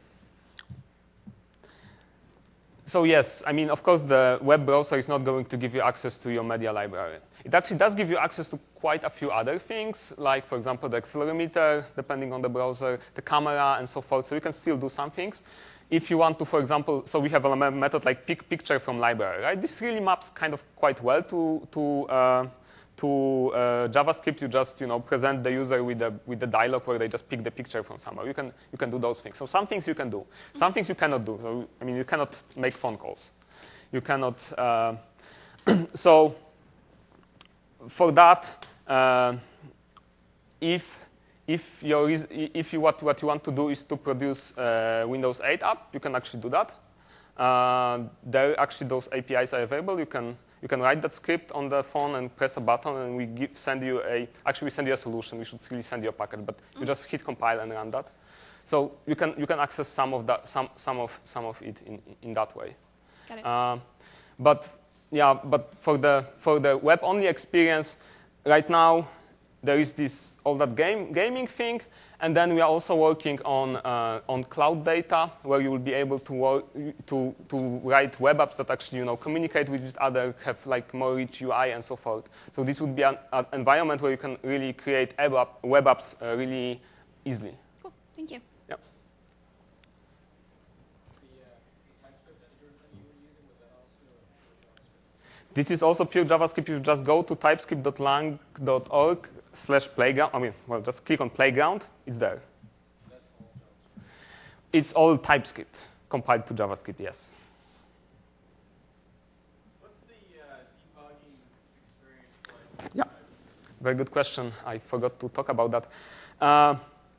so yes, I mean, of course, the web browser is not going to give you access to your media library. It actually does give you access to quite a few other things, like, for example, the accelerometer, depending on the browser, the camera, and so forth. So you can still do some things. If you want to, for example, so we have a method like pick picture from library, right? This really maps kind of quite well to to uh, to uh, JavaScript. You just, you know, present the user with the with the dialog where they just pick the picture from somewhere. You can you can do those things. So some things you can do, some things you cannot do. So I mean, you cannot make phone calls. You cannot. Uh, so for that, uh, if if your if you what what you want to do is to produce uh, Windows eight app, you can actually do that. Uh, there actually those A P Is are available. You can you can write that script on the phone and press a button, and we give, send you a actually we send you a solution. We should really send you a packet, but you just hit compile and run that. So you can you can access some of that some some of some of it in in that way. Got it. Uh, but yeah, but for the for the web only experience, right now there is this all that game gaming thing. And then we are also working on uh, on cloud data, where you will be able to work, to to write web apps that actually you know communicate with each other, have like more rich U I and so forth. So this would be an, an environment where you can really create web, app, web apps uh, really easily. Cool. Thank you. Yeah. The, uh, the TypeScript editor that you were using, was that also pure JavaScript? This is also pure JavaScript. You just go to typescript dot lang dot org slash playground. I mean, well, just click on playground. It's there. That's all JavaScript. It's all TypeScript compiled to JavaScript. Yes. What's the uh, debugging experience like? Yeah. Very good question. I forgot to talk about that. Uh,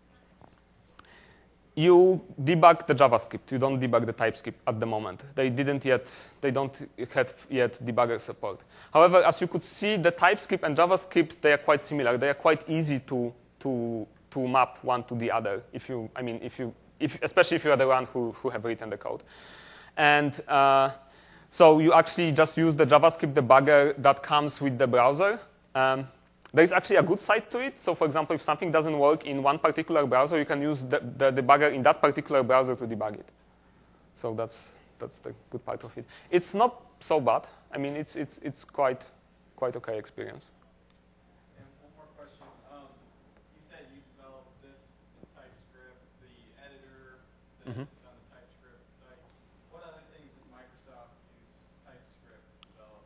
you debug the JavaScript. You don't debug the TypeScript at the moment. They didn't yet. They don't have yet debugger support. However, as you could see, the TypeScript and JavaScript, they are quite similar. They are quite easy to to to map one to the other. If you, I mean, if you, if especially if you are the one who who have written the code, and uh, so you actually just use the JavaScript debugger that comes with the browser. Um, There is actually a good side to it. So for example, if something doesn't work in one particular browser, you can use the, the debugger in that particular browser to debug it. So that's that's the good part of it. It's not so bad. I mean, it's it's it's quite quite okay experience. And one more question. Um, you said you developed this in TypeScript, the editor that Mhm. is on the TypeScript site. What other things does Microsoft use TypeScript to develop?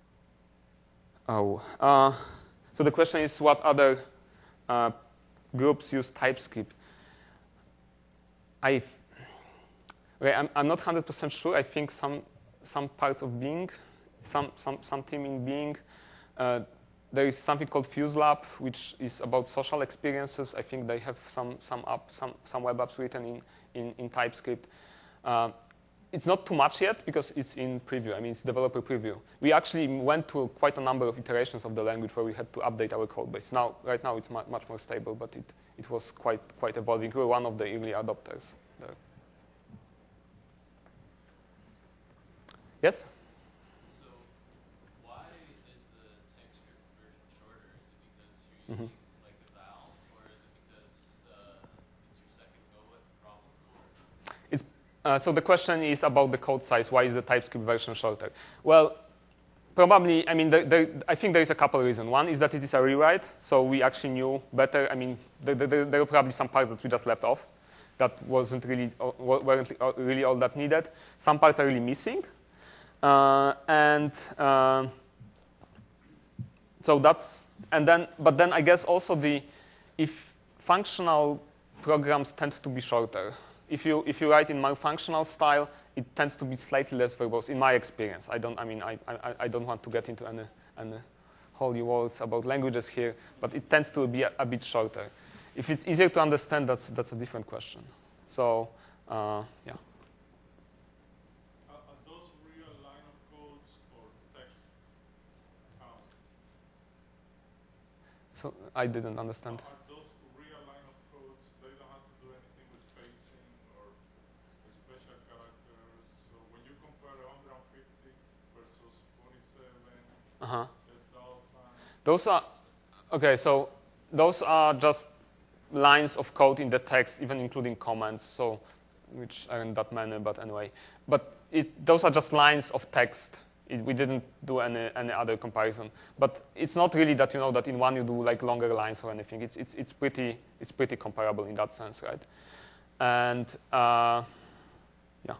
Oh, uh, so the question is what other uh, groups use TypeScript? I, okay, I'm, I'm not one hundred percent sure. I think some some parts of Bing, some some some team in Bing. Uh, there is something called FuseLab, which is about social experiences. I think they have some some app, some some web apps written in in, in TypeScript. Uh, It's not too much yet because it's in preview. I mean, it's developer preview. We actually went through quite a number of iterations of the language where we had to update our code base. Now, right now, it's mu much more stable, but it, it was quite quite evolving. We were one of the early adopters there. Yes? So, why is the TypeScript version shorter? Is it because you're Mm-hmm. using like a Val, or is it because uh, it's your second go at the problem? Or? It's, uh, so the question is about the code size. Why is the TypeScript version shorter? Well, probably, I mean, the, the, I think there is a couple of reasons. One is that it is a rewrite, so we actually knew better. I mean, the, the, the, there were probably some parts that we just left off that wasn't really, uh, weren't really all that needed. Some parts are really missing. Uh, and uh, so that's, and then, but then I guess also the, if functional programs tend to be shorter. If you, if you write in more functional style, it tends to be slightly less verbose, in my experience. I don't, I mean, I, I, I don't want to get into any, any holy words about languages here, but it tends to be a, a bit shorter. If it's easier to understand, that's, that's a different question. So, uh, yeah. So I didn't understand. Are those real line of codes? They don't have to do anything with spacing or special characters. So when you compare one hundred fifty versus forty-seven, Uh-huh. the dolphin. Those are okay. So those are just lines of code in the text, even including comments. So which aren't that many, but anyway. But it, those are just lines of text. It, we didn't do any, any other comparison, but it's not really that you know that in one you do like longer lines or anything. It's it's it's pretty it's pretty comparable in that sense, right? And uh, yeah.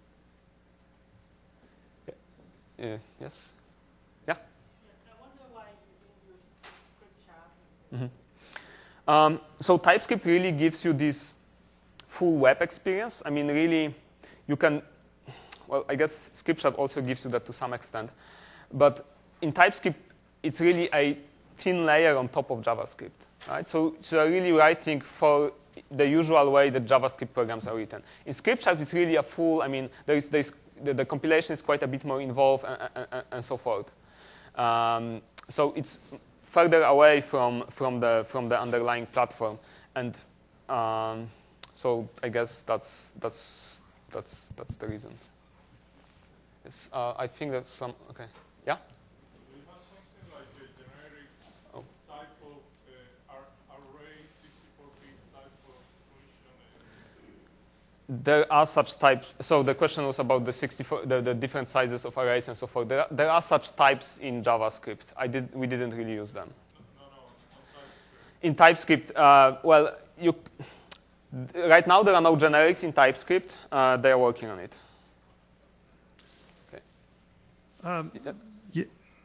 yeah. Uh, yes. Yeah. Yeah, I wonder why you didn't use script chat. Mm-hmm. um, so TypeScript really gives you this full web experience. I mean, really, you can. Well, I guess ScriptShop also gives you that to some extent. But in TypeScript, it's really a thin layer on top of JavaScript. Right? So, so you're really writing for the usual way that JavaScript programs are written. In ScriptShop, it's really a full, I mean, there is, there is, the, the compilation is quite a bit more involved and, and, and so forth. Um, so it's further away from, from, the, from the underlying platform. And um, so I guess that's, that's, that's, that's the reason. Yes, uh, I think that's some, okay. Yeah? Do you have something like a generic Oh. type of uh, ar array, sixty-four bit type of function? There are such types. So the question was about the sixty-four, the, the different sizes of arrays and so forth. There are, there are such types in JavaScript. I did, we didn't really use them. No, no, no, In TypeScript, uh, well, you, right now there are no generics in TypeScript. Uh, they are working on it. Um, y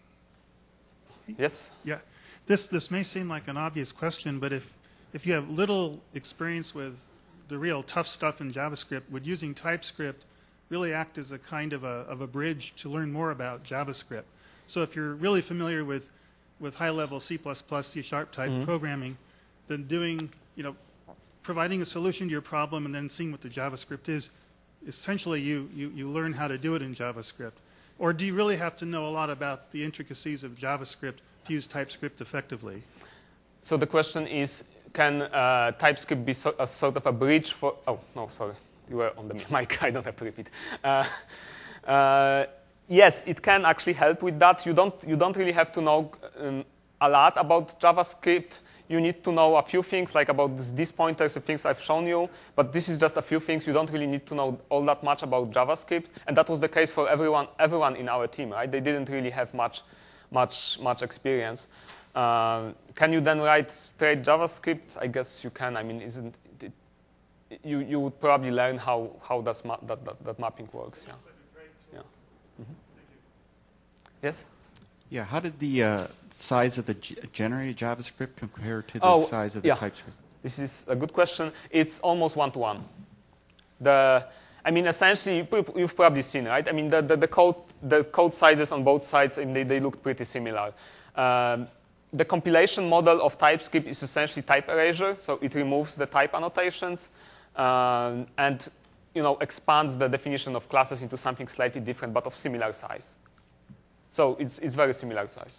Yes? yeah, this this may seem like an obvious question, but if if you have little experience with the real tough stuff in JavaScript, would using TypeScript really act as a kind of a of a bridge to learn more about JavaScript? So if you're really familiar with with high-level C plus plus, C sharp type Mm-hmm. programming, then doing you know providing a solution to your problem and then seeing what the JavaScript is, essentially you you you learn how to do it in JavaScript. Or do you really have to know a lot about the intricacies of JavaScript to use TypeScript effectively? So the question is, can uh, TypeScript be so, a sort of a bridge for, oh, no, sorry, you were on the mic, I don't have to repeat. Uh, uh, yes, it can actually help with that. You don't, you don't really have to know um, a lot about JavaScript. You need to know a few things, like about this, these pointers, the things I've shown you. But this is just a few things. You don't really need to know all that much about JavaScript. And that was the case for everyone, everyone in our team, right? They didn't really have much, much much experience. Uh, can you then write straight JavaScript? I guess you can. I mean, isn't it, you you would probably learn how how does ma that, that that mapping works? Yeah. Yeah. Mm-hmm. Yes. Yeah. How did the uh, size of the g generated JavaScript compare to the oh, size of the yeah. TypeScript? This is a good question. It's almost one to one. The I mean, essentially, you've probably seen, right? I mean, the, the, the, code, the code sizes on both sides, and they, they look pretty similar. Um, the compilation model of TypeScript is essentially type erasure, so it removes the type annotations um, and you know, expands the definition of classes into something slightly different, but of similar size. So it's, it's very similar size.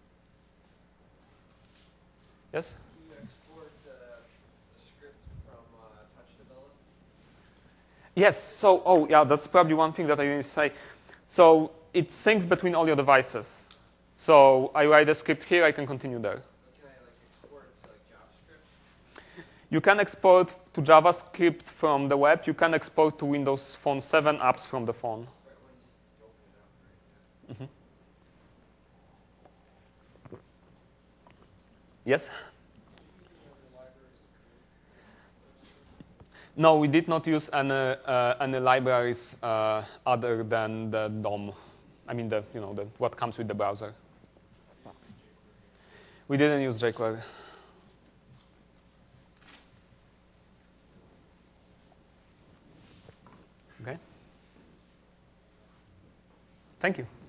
Yes? Yes, so, oh, yeah, that's probably one thing that I didn't say. So it syncs between all your devices. So I write a script here, I can continue there. Can I, like, export to, like, JavaScript? You can export to JavaScript from the web. You can export to Windows Phone seven apps from the phone. Mm-hmm. Yes? No, we did not use any, uh, any libraries uh, other than the D O M. I mean, the, you know, the, what comes with the browser. We didn't use jQuery. Okay. Thank you.